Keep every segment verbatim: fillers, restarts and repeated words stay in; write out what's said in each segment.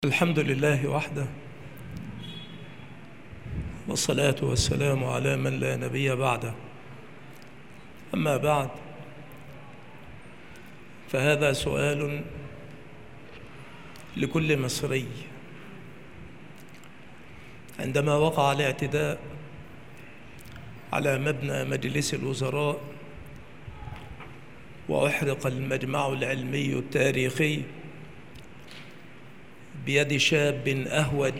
الحمد لله وحده، والصلاة والسلام على من لا نبي بعده. أما بعد، فهذا سؤال لكل مصري. عندما وقع الاعتداء على مبنى مجلس الوزراء وأحرق المجمع العلمي التاريخي بيد شاب أهوج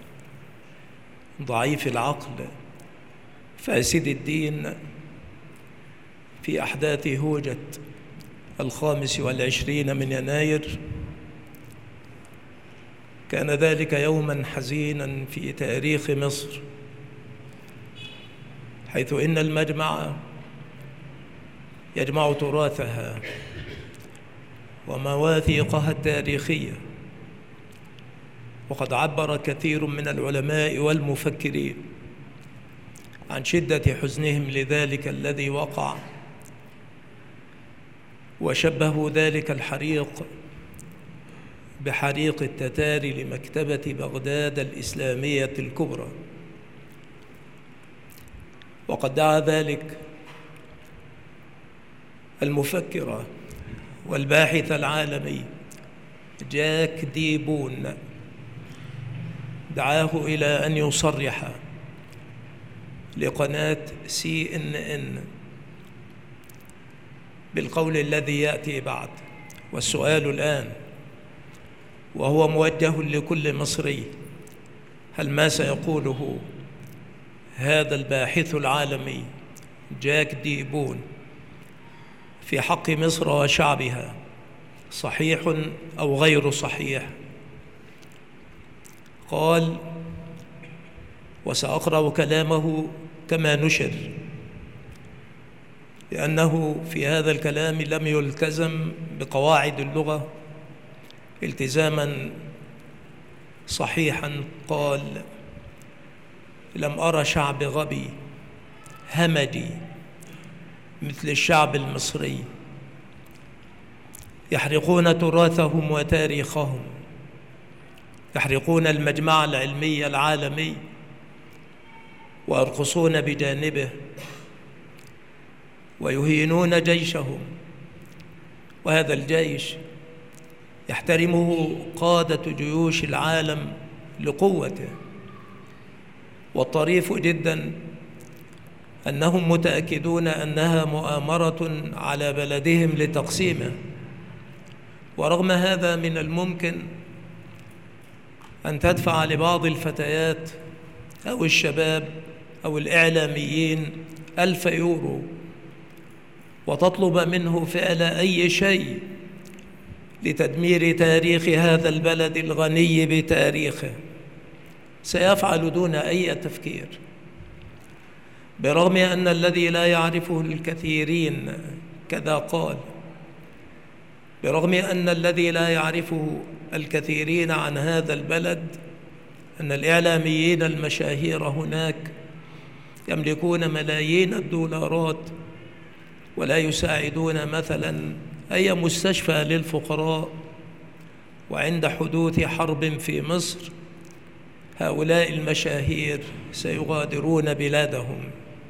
ضعيف العقل فاسد الدين في أحداث هوجة الخامس والعشرين من يناير، كان ذلك يوما حزينا في تاريخ مصر، حيث إن المجمع يجمع تراثها ومواثيقها التاريخية. وقد عبر كثير من العلماء والمفكرين عن شدة حزنهم لذلك الذي وقع، وشبهوا ذلك الحريق بحريق التتار لمكتبة بغداد الإسلامية الكبرى. وقد دعا ذلك المفكر والباحث العالمي جاك دي بون، دعاه إلى أن يصرح لقناة سي إن إن بالقول الذي يأتي بعد. والسؤال الآن، وهو موجه لكل مصري: هل ما سيقوله هذا الباحث العالمي جاك دي بون في حق مصر وشعبها صحيح أو غير صحيح؟ قال، وسأقرأ كلامه كما نشر، لأنه في هذا الكلام لم يلتزم بقواعد اللغة التزاما صحيحا. قال: لم أرى شعب غبي همجي مثل الشعب المصري، يحرقون تراثهم وتاريخهم، يحرقون المجمع العلمي العالمي ويرقصون بجانبه ويهينون جيشهم، وهذا الجيش يحترمه قادة جيوش العالم لقوته. والطريف جدا أنهم متأكدون أنها مؤامرة على بلدهم لتقسيمه، ورغم هذا من الممكن أن تدفع لبعض الفتيات أو الشباب أو الإعلاميين ألف يورو وتطلب منه فعل أي شيء لتدمير تاريخ هذا البلد الغني بتاريخه، سيفعل دون أي تفكير، برغم أن الذي لا يعرفه الكثيرين كذا قال، برغم أن الذي لا يعرفه الكثيرين عن هذا البلد أن الإعلاميين المشاهير هناك يملكون ملايين الدولارات ولا يساعدون مثلا أي مستشفى للفقراء، وعند حدوث حرب في مصر هؤلاء المشاهير سيغادرون بلادهم.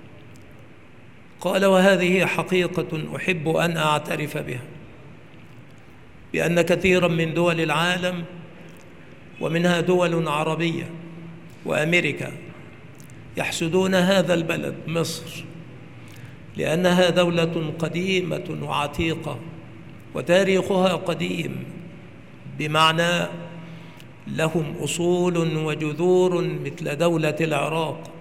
قال: وهذه حقيقة أحب أن أعترف بها، بأن كثيرا من دول العالم ومنها دول عربية وأمريكا يحسدون هذا البلد مصر، لأنها دولة قديمة وعتيقة وتاريخها قديم، بمعنى لهم أصول وجذور مثل دولة العراق.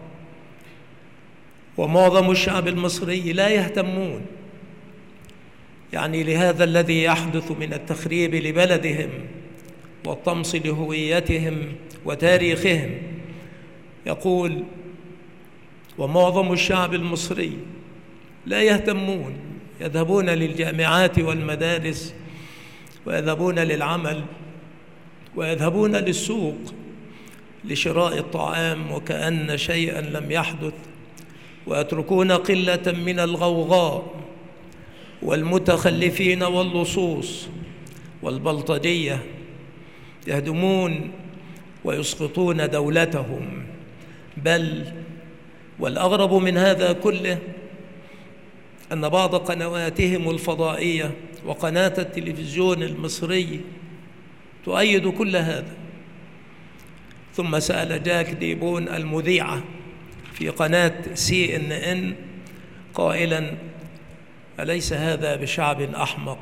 ومعظم الشعب المصري لا يهتمون يعني لهذا الذي يحدث من التخريب لبلدهم والطمس لهويتهم وتاريخهم. يقول: ومعظم الشعب المصري لا يهتمون، يذهبون للجامعات والمدارس ويذهبون للعمل ويذهبون للسوق لشراء الطعام وكأن شيئا لم يحدث، ويتركون قلة من الغوغاء والمتخلفين واللصوص والبلطجية يهدمون ويسقطون دولتهم. بل والأغرب من هذا كله أن بعض قنواتهم الفضائية وقناة التلفزيون المصري تؤيد كل هذا. ثم سأل جاك ديبون المذيعة في قناة سي إن إن قائلا: أليس هذا بشعب أحمق؟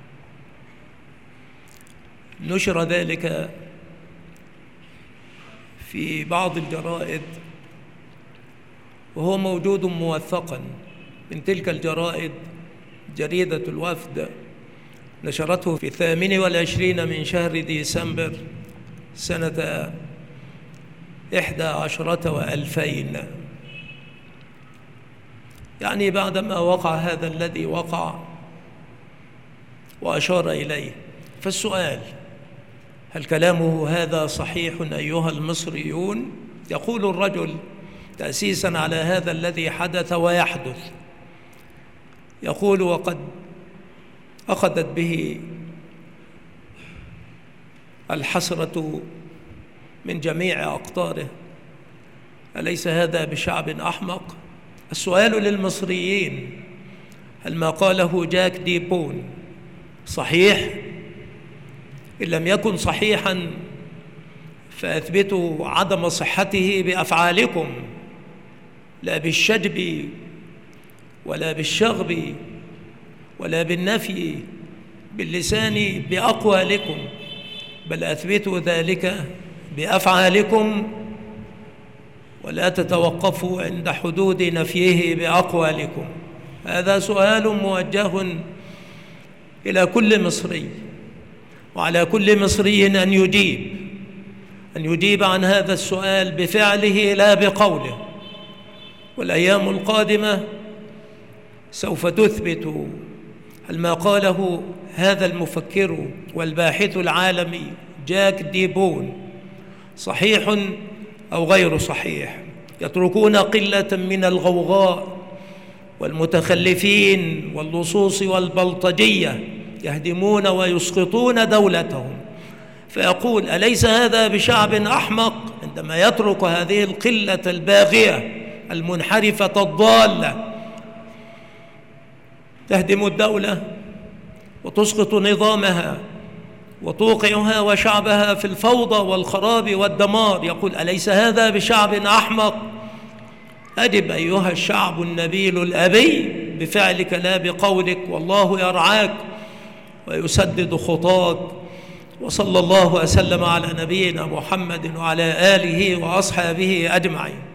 نشر ذلك في بعض الجرائد، وهو موجود موثقا. من تلك الجرائد جريدة الوفد نشرته في الثامن والعشرين من شهر ديسمبر سنة إحدى عشرة وألفين، يعني بعدما وقع هذا الذي وقع وأشار إليه. فالسؤال: هل كلامه هذا صحيح أيها المصريون؟ يقول الرجل تأسيسا على هذا الذي حدث ويحدث، يقول: وقد أخذت به الحسرة من جميع أقطاره، أليس هذا بشعب أحمق؟ السؤال للمصريين: هل ما قاله جاك ديبون صحيح؟ إن لم يكن صحيحا فأثبتوا عدم صحته بأفعالكم، لا بالشجب ولا بالشغب ولا بالنفي باللسان بأقوالكم، بل أثبتوا ذلك بأفعالكم، ولا تتوقفوا عند حدود نفيه بأقوالكم. هذا سؤال موجه إلى كل مصري، وعلى كل مصري أن يجيب أن يجيب عن هذا السؤال بفعله لا بقوله. والأيام القادمة سوف تثبت هل ما قاله هذا المفكر والباحث العالمي جاك ديبون صحيح أو غير صحيح. يتركون قلة من الغوغاء والمتخلفين واللصوص والبلطجية يهدمون ويسقطون دولتهم، فيقول: أليس هذا بشعب أحمق؟ عندما يترك هذه القلة الباغية المنحرفة الضالة تهدم الدولة وتسقط نظامها وتوقعها وشعبها في الفوضى والخراب والدمار، يقول: أليس هذا بشعب أحمق؟ أجب أيها الشعب النبيل الأبي بفعلك لا بقولك، والله يرعاك ويسدد خطاك. وصلى الله وسلم على نبينا محمد وعلى آله وأصحابه أجمعين.